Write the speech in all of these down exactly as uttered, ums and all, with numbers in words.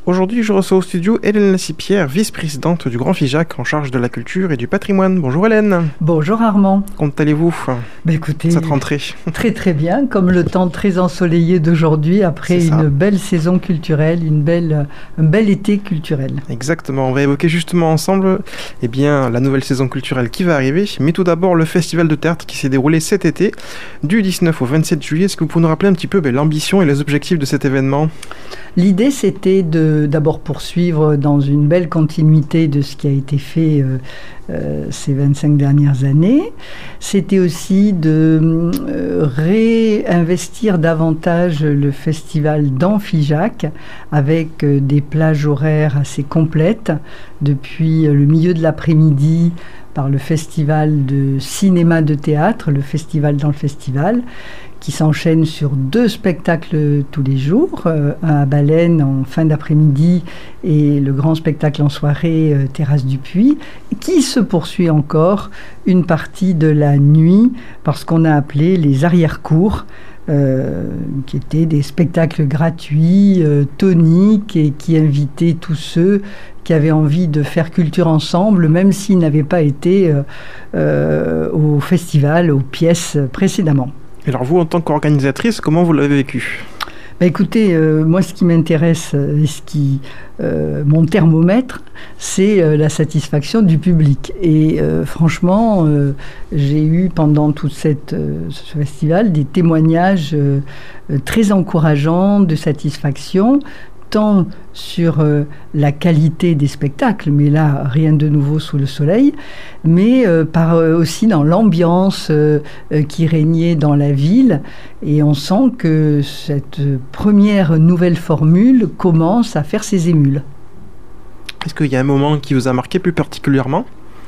Aujourd'hui, je reçois au studio Hélène Lassipierre, vice-présidente du Grand Figeac en charge de la culture et du patrimoine. Bonjour Hélène. Bonjour Armand. Comment allez-vous bah écoutez, cette rentrée? Très très bien, comme le temps très ensoleillé d'aujourd'hui après une belle saison culturelle, une belle, un bel été culturel. Exactement, on va évoquer justement ensemble eh bien, la nouvelle saison culturelle qui va arriver, mais tout d'abord le festival de théâtre qui s'est déroulé cet été, du dix-neuf au vingt-sept juillet. Est-ce que vous pouvez nous rappeler un petit peu ben, l'ambition et les objectifs de cet événement? L'idée, c'était de d'abord poursuivre dans une belle continuité de ce qui a été fait euh, euh, ces vingt-cinq dernières années. C'était aussi de euh, réinvestir davantage le festival dans Figeac avec euh, des plages horaires assez complètes depuis le milieu de l'après-midi par le festival de cinéma de théâtre, le festival dans le festival, qui s'enchaîne sur deux spectacles tous les jours, euh, un à Baleine en fin d'après-midi et le grand spectacle en soirée euh, Terrasse du Puy, qui se poursuit encore une partie de la nuit par ce qu'on a appelé les arrière-cours, euh, qui étaient des spectacles gratuits, euh, toniques, et qui invitaient tous ceux qui avaient envie de faire culture ensemble, même s'ils n'avaient pas été euh, euh, au festival, aux pièces précédemment. Alors vous, en tant qu'organisatrice, comment vous l'avez vécu? Bah écoutez, euh, moi ce qui m'intéresse, et ce qui, euh, mon thermomètre, c'est euh, la satisfaction du public. Et euh, franchement, euh, j'ai eu pendant tout cette, euh, ce festival des témoignages euh, très encourageants de satisfaction, tant sur euh, la qualité des spectacles, mais là, rien de nouveau sous le soleil, mais euh, par, euh, aussi dans l'ambiance euh, euh, qui régnait dans la ville. Et on sent que cette première nouvelle formule commence à faire ses émules. Est-ce qu'il y a un moment qui vous a marqué plus particulièrement?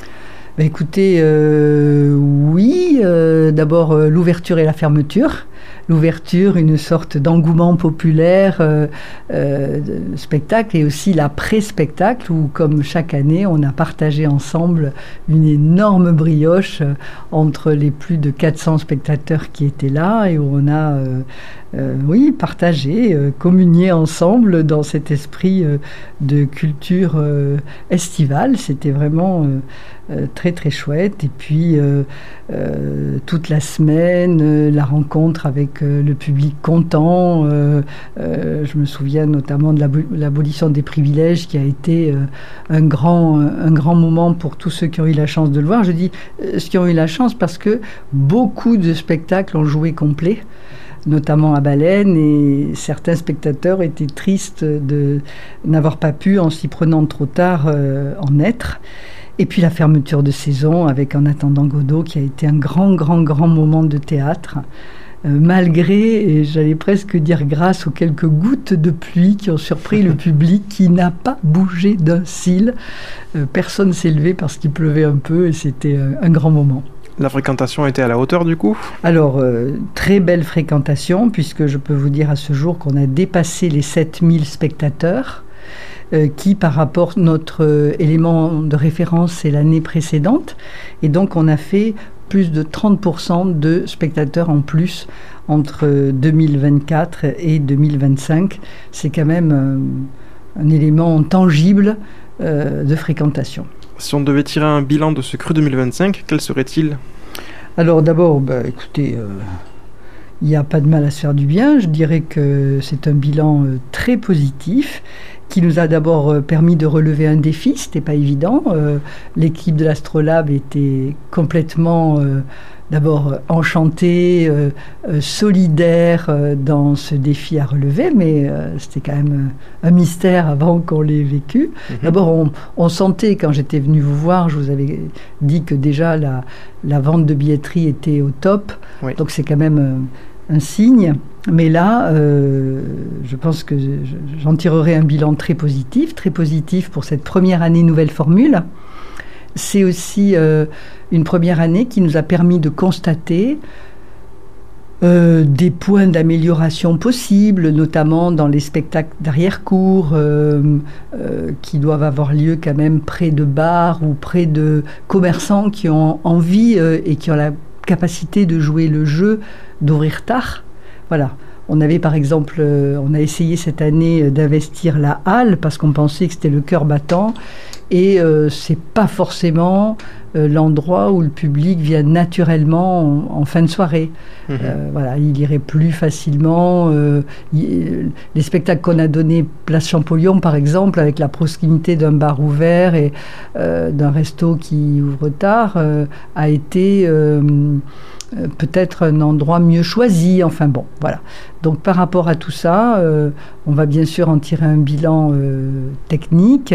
Bah écoutez, euh, oui, euh, d'abord euh, l'ouverture et la fermeture. L'ouverture, une sorte d'engouement populaire, euh, euh, spectacle, et aussi l'après-spectacle où, comme chaque année, on a partagé ensemble une énorme brioche euh, entre les plus de quatre cents spectateurs qui étaient là, et où on a, euh, euh, oui, partagé, euh, communié ensemble dans cet esprit euh, de culture euh, estivale. C'était vraiment euh, euh, très très chouette. Et puis euh, euh, toute la semaine, euh, la rencontre avec euh, le public content. Euh, euh, je me souviens notamment de l'abo- l'abolition des privilèges qui a été euh, un grand, un grand moment pour tous ceux qui ont eu la chance de le voir. Je dis euh, ceux qui ont eu la chance parce que beaucoup de spectacles ont joué complet, notamment à Baleine, et certains spectateurs étaient tristes de n'avoir pas pu, en s'y prenant trop tard, euh, en être. Et puis la fermeture de saison avec En attendant Godot, qui a été un grand, grand, grand moment de théâtre, euh, malgré, et j'allais presque dire grâce aux quelques gouttes de pluie qui ont surpris le public, qui n'a pas bougé d'un cil. Euh, personne ne s'est levé parce qu'il pleuvait un peu, et c'était euh, un grand moment. La fréquentation était à la hauteur du coup? Alors, euh, très belle fréquentation, puisque je peux vous dire à ce jour qu'on a dépassé les sept mille spectateurs, euh, qui par rapport à notre euh, élément de référence, c'est l'année précédente. Et donc on a fait plus de trente pour cent de spectateurs en plus entre deux mille vingt-quatre et deux mille vingt-cinq. C'est quand même euh, un élément tangible euh, de fréquentation. Si on devait tirer un bilan de ce cru deux mille vingt-cinq, quel serait-il? Alors d'abord, bah, écoutez, euh, il n'y a pas de mal à se faire du bien. Je dirais que c'est un bilan euh, très positif qui nous a d'abord euh, permis de relever un défi. Ce n'était pas évident. Euh, l'équipe de l'Astrolabe était complètement... Euh, D'abord euh, enchantée, euh, euh, solidaire euh, dans ce défi à relever, mais euh, c'était quand même euh, un mystère avant qu'on l'ait vécu. Mmh. D'abord, on, on sentait, quand j'étais venue vous voir, je vous avais dit que déjà la, la vente de billetterie était au top, oui. Donc c'est quand même euh, un signe. Mais là, euh, je pense que j'en tirerai un bilan très positif, très positif pour cette première année nouvelle formule. C'est aussi euh, une première année qui nous a permis de constater euh, des points d'amélioration possibles, notamment dans les spectacles d'arrière-cour euh, euh, qui doivent avoir lieu quand même près de bars ou près de commerçants qui ont envie euh, et qui ont la capacité de jouer le jeu, d'ouvrir tard. Voilà. On avait par exemple, euh, on a essayé cette année d'investir la halle parce qu'on pensait que c'était le cœur battant. Et euh, c'est pas forcément euh, l'endroit où le public vient naturellement en, en fin de soirée. Mmh. Euh, voilà, il irait plus facilement. Euh, il, les spectacles qu'on a donnés Place Champollion, par exemple, avec la proximité d'un bar ouvert et euh, d'un resto qui ouvre tard, euh, a été euh, peut-être un endroit mieux choisi. Enfin bon, voilà. Donc par rapport à tout ça, euh, on va bien sûr en tirer un bilan euh, technique.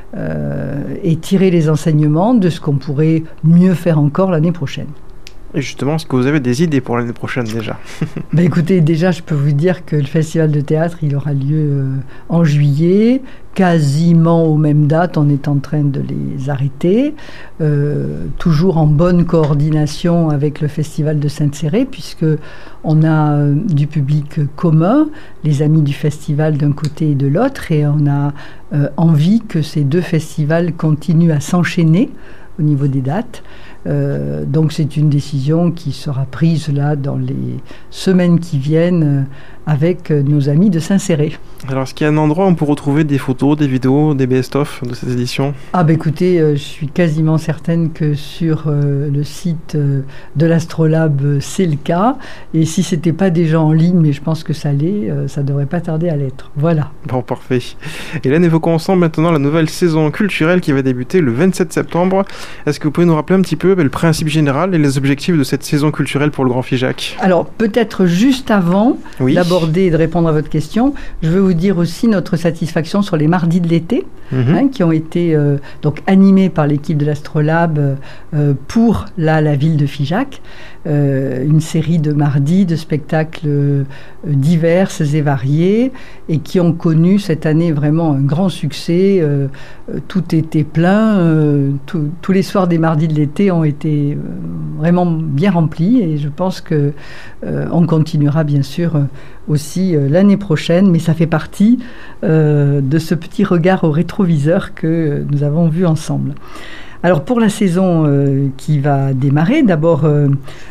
Euh, et tirer les enseignements de ce qu'on pourrait mieux faire encore l'année prochaine. Et justement, est-ce que vous avez des idées pour l'année prochaine déjà? Ben écoutez, déjà, je peux vous dire que le festival de théâtre, il aura lieu euh, en juillet, quasiment aux mêmes dates. On est en train de les arrêter, euh, toujours en bonne coordination avec le festival de Sainte-Céré, puisque on a euh, du public commun, les amis du festival d'un côté et de l'autre, et on a euh, envie que ces deux festivals continuent à s'enchaîner au niveau des dates. Euh, donc c'est une décision qui sera prise là dans les semaines qui viennent euh, avec euh, nos amis de Saint-Céré. Alors est-ce qu'il y a un endroit où on peut retrouver des photos, des vidéos, des best-of de cette édition? Ah bah écoutez, euh, je suis quasiment certaine que sur euh, le site euh, de l'Astrolabe, euh, c'est le cas. Et si c'était pas déjà en ligne, mais je pense que ça l'est, euh, ça devrait pas tarder à l'être. Voilà. Bon, parfait. Et là, évoquons ensemble maintenant la nouvelle saison culturelle qui va débuter le vingt-sept septembre. Est-ce que vous pouvez nous rappeler un petit peu le principe général et les objectifs de cette saison culturelle pour le Grand Figeac? Alors, peut-être juste avant oui. d'aborder et de répondre à votre question, je veux vous dire aussi notre satisfaction sur les mardis de l'été, mmh. hein, qui ont été euh, donc animés par l'équipe de l'Astrolabe euh, pour là, la ville de Figeac. Euh, une série de mardis, de spectacles euh, divers et variés, et qui ont connu cette année vraiment un grand succès. Euh, tout était plein, euh, tout, tous les soirs des mardis de l'été ont été euh, vraiment bien remplis, et je pense que euh, on continuera bien sûr euh, aussi euh, l'année prochaine, mais ça fait partie euh, de ce petit regard au rétroviseur que nous avons vu ensemble. Alors pour la saison euh, qui va démarrer, d'abord euh,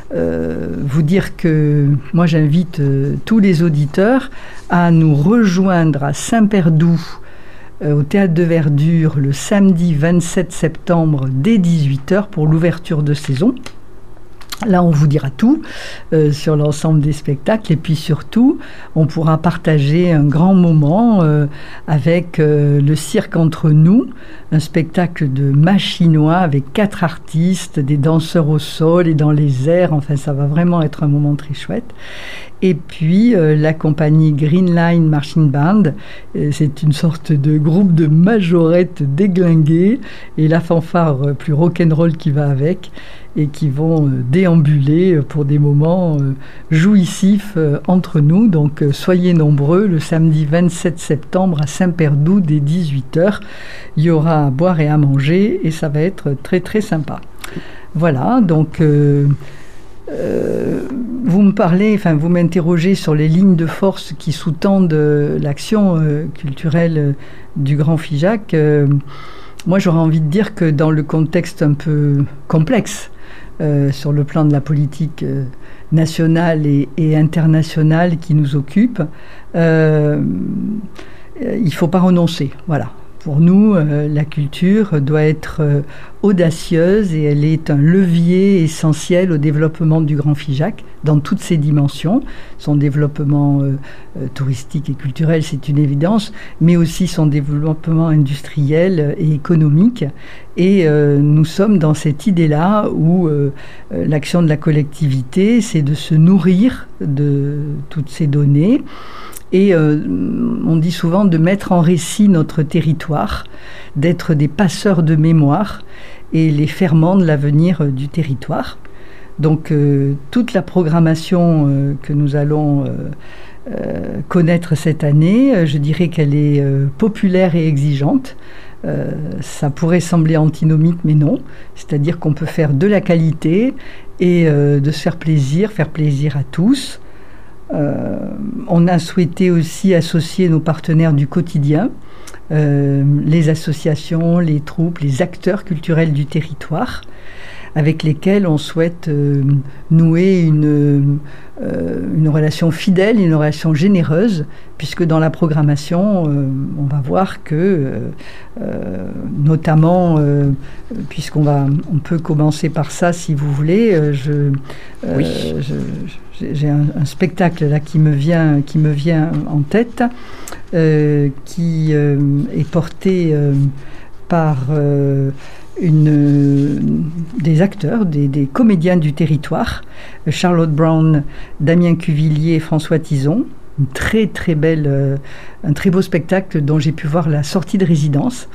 euh, vous dire que moi j'invite euh, tous les auditeurs à nous rejoindre à Saint-Perdoux euh, au Théâtre de Verdure le samedi vingt-sept septembre dès dix-huit heures pour l'ouverture de saison. Là, on vous dira tout euh, sur l'ensemble des spectacles, et puis surtout, on pourra partager un grand moment euh, avec euh, le Cirque Entre Nous, un spectacle de machinois avec quatre artistes, des danseurs au sol et dans les airs. Enfin, ça va vraiment être un moment très chouette. Et puis, euh, la compagnie Green Line Marching Band, euh, c'est une sorte de groupe de majorettes déglinguées, et la fanfare euh, plus rock'n'roll qui va avec, et qui vont euh, déambuler pour des moments euh, jouissifs euh, entre nous. Donc, euh, soyez nombreux le samedi vingt-sept septembre à Saint-Perdoux dès dix-huit heures. Il y aura à boire et à manger, et ça va être très très sympa. Voilà, donc... Euh, Euh, vous me parlez, enfin vous m'interrogez sur les lignes de force qui sous-tendent euh, l'action euh, culturelle euh, du Grand Figeac. Euh, moi j'aurais envie de dire que dans le contexte un peu complexe euh, sur le plan de la politique euh, nationale et, et internationale qui nous occupe, euh, il ne faut pas renoncer, voilà. Pour nous, euh, la culture doit être euh, audacieuse, et elle est un levier essentiel au développement du Grand Figeac dans toutes ses dimensions. Son développement euh, euh, touristique et culturel, c'est une évidence, mais aussi son développement industriel et économique. Et euh, nous sommes dans cette idée-là où euh, euh, l'action de la collectivité, c'est de se nourrir de toutes ces données. Et euh, on dit souvent de mettre en récit notre territoire, d'être des passeurs de mémoire et les ferments de l'avenir euh, du territoire. Donc euh, toute la programmation euh, que nous allons euh, euh, connaître cette année, euh, je dirais qu'elle est euh, populaire et exigeante. Euh, ça pourrait sembler antinomique, mais non. C'est-à-dire qu'on peut faire de la qualité et euh, de se faire plaisir, faire plaisir à tous. Euh, on a souhaité aussi associer nos partenaires du quotidien, euh, les associations, les troupes, les acteurs culturels du territoire, avec lesquels on souhaite euh, nouer une, euh, une relation fidèle, une relation généreuse, puisque dans la programmation, euh, on va voir que, euh, euh, notamment, euh, puisqu'on va, on peut commencer par ça si vous voulez, euh, je, euh, oui. je, je, j'ai un, un spectacle là qui me vient, qui me vient en tête, euh, qui euh, est porté euh, par euh, une, des acteurs, des, des comédiens du territoire, Charlotte Brown, Damien Cuvillier et François Tison. Une très très belle, euh, un très beau spectacle dont j'ai pu voir la sortie de résidence.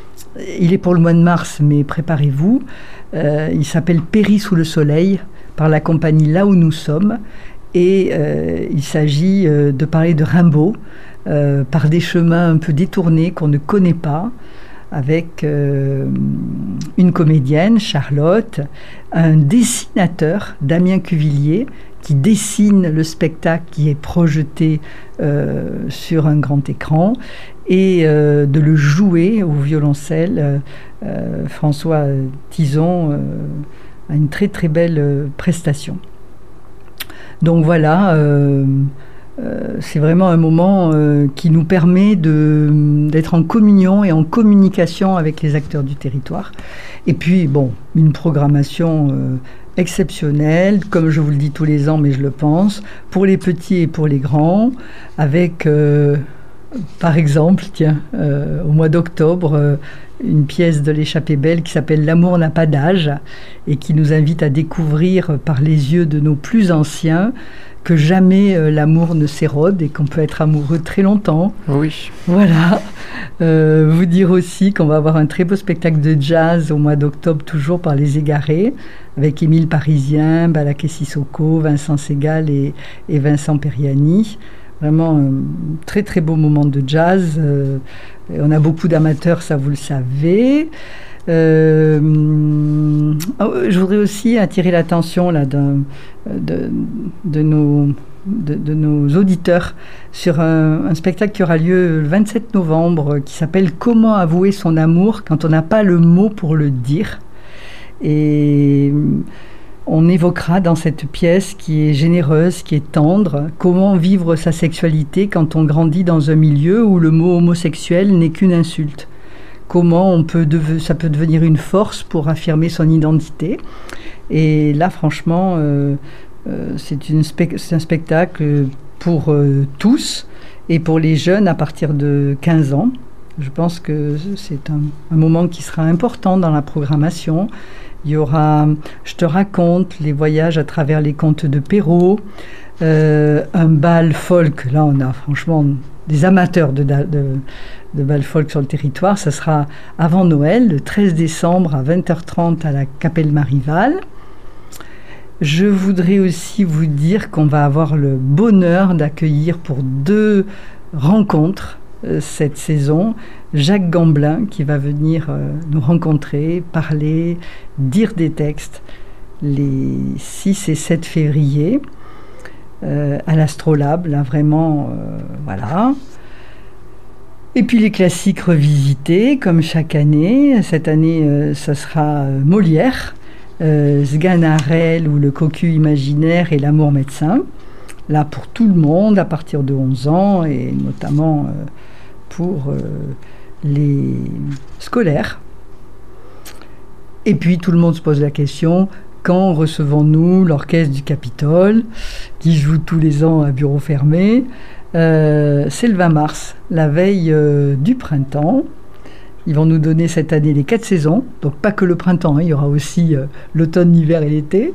Il est pour le mois de mars, mais préparez-vous. Euh, il s'appelle Péri sous le soleil, par la compagnie Là où nous sommes. Et euh, il s'agit euh, de parler de Rimbaud, euh, par des chemins un peu détournés qu'on ne connaît pas, avec euh, une comédienne, Charlotte, un dessinateur, Damien Cuvillier, qui dessine le spectacle qui est projeté euh, sur un grand écran, et euh, de le jouer au violoncelle. Euh, euh, François Tison euh, a une très très belle euh, prestation. Donc voilà, euh, euh, c'est vraiment un moment euh, qui nous permet de, d'être en communion et en communication avec les acteurs du territoire. Et puis, bon, une programmation euh, exceptionnelle, comme je vous le dis tous les ans, mais je le pense, pour les petits et pour les grands, avec, euh, par exemple, tiens, euh, au mois d'octobre, euh, une pièce de l'Échappée belle qui s'appelle « L'amour n'a pas d'âge » et qui nous invite à découvrir par les yeux de nos plus anciens que jamais euh, l'amour ne s'érode et qu'on peut être amoureux très longtemps. Oui. Voilà. Euh, vous dire aussi qu'on va avoir un très beau spectacle de jazz au mois d'octobre, toujours par Les Égarés, avec Émile Parisien, Balaké Sissoko, Vincent Segal et, et Vincent Periani. Vraiment un très très beau moment de jazz. Euh, on a beaucoup d'amateurs, ça vous le savez. Euh, oh, je voudrais aussi attirer l'attention là, d'un, de, de, nos, de, de nos auditeurs sur un, un spectacle qui aura lieu le vingt-sept novembre qui s'appelle « Comment avouer son amour quand on n'a pas le mot pour le dire ». Et on évoquera dans cette pièce qui est généreuse, qui est tendre, comment vivre sa sexualité quand on grandit dans un milieu où le mot homosexuel n'est qu'une insulte. Comment on peut deve- ça peut devenir une force pour affirmer son identité. Et là, franchement, euh, euh, c'est, une spe- c'est un spectacle pour euh, tous et pour les jeunes à partir de quinze ans. Je pense que c'est un, un moment qui sera important dans la programmation. Il y aura « Je te raconte », les voyages à travers les contes de Perrault, euh, un bal folk. Là, on a franchement des amateurs de, de, de bal folk sur le territoire. Ça sera avant Noël, le treize décembre à vingt heures trente à la Capelle Marival. Je voudrais aussi vous dire qu'on va avoir le bonheur d'accueillir pour deux rencontres euh, cette saison Jacques Gamblin qui va venir euh, nous rencontrer, parler, dire des textes les six et sept février euh, à l'Astrolabe, là vraiment, euh, voilà. Et puis les classiques revisités, comme chaque année. Cette année, euh, ça sera euh, Molière, euh, Sganarelle ou Le cocu imaginaire et L'amour médecin. Là, pour tout le monde, à partir de onze ans, et notamment euh, pour euh, les scolaires. Et puis, tout le monde se pose la question, quand recevons-nous l'orchestre du Capitole, qui joue tous les ans à bureau fermé? euh, C'est le vingt mars, la veille euh, du printemps. Ils vont nous donner cette année les quatre saisons, donc pas que le printemps, hein, il y aura aussi euh, l'automne, l'hiver et l'été.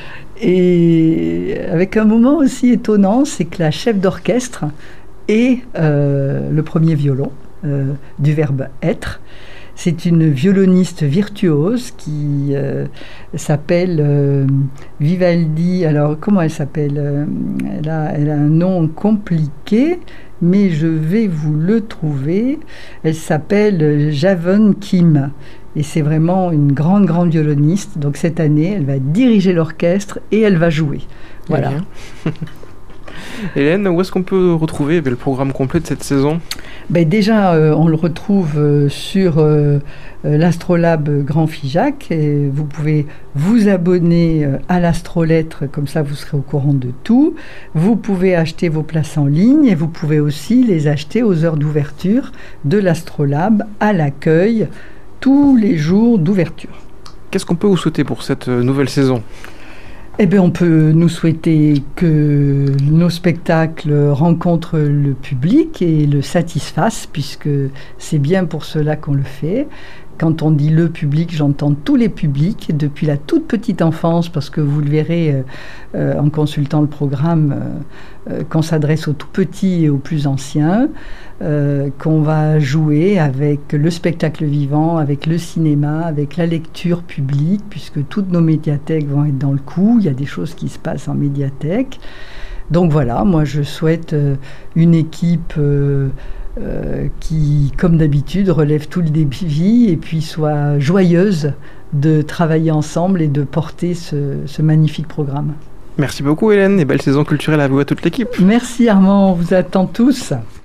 Et avec un moment aussi étonnant, c'est que la chef d'orchestre est euh, le premier violon euh, du verbe être. C'est une violoniste virtuose qui euh, s'appelle euh, Vivaldi. Alors, comment elle s'appelle ? elle a, elle a un nom compliqué, mais je vais vous le trouver. Elle s'appelle Javon Kim. Et c'est vraiment une grande, grande violoniste. Donc cette année, elle va diriger l'orchestre et elle va jouer. Voilà. Hélène, où est-ce qu'on peut retrouver le programme complet de cette saison? Ben déjà, euh, on le retrouve euh, sur euh, euh, l'Astrolabe Grand Figeac. Et vous pouvez vous abonner euh, à l'Astrolettre, comme ça vous serez au courant de tout. Vous pouvez acheter vos places en ligne et vous pouvez aussi les acheter aux heures d'ouverture de l'Astrolabe à l'accueil tous les jours d'ouverture. Qu'est-ce qu'on peut vous souhaiter pour cette nouvelle saison? Eh bien, on peut nous souhaiter que nos spectacles rencontrent le public et le satisfassent, puisque c'est bien pour cela qu'on le fait. Quand on dit le public, j'entends tous les publics, depuis la toute petite enfance, parce que vous le verrez euh, euh, en consultant le programme, euh, euh, qu'on s'adresse aux tout petits et aux plus anciens, euh, qu'on va jouer avec le spectacle vivant, avec le cinéma, avec la lecture publique, puisque toutes nos médiathèques vont être dans le coup. Il y a des choses qui se passent en médiathèque. Donc voilà, moi je souhaite euh, une équipe... Euh, Euh, qui, comme d'habitude, relève tout le défi et puis soit joyeuse de travailler ensemble et de porter ce, ce magnifique programme. Merci beaucoup Hélène et belle saison culturelle à vous et à toute l'équipe. Merci Armand, on vous attend tous.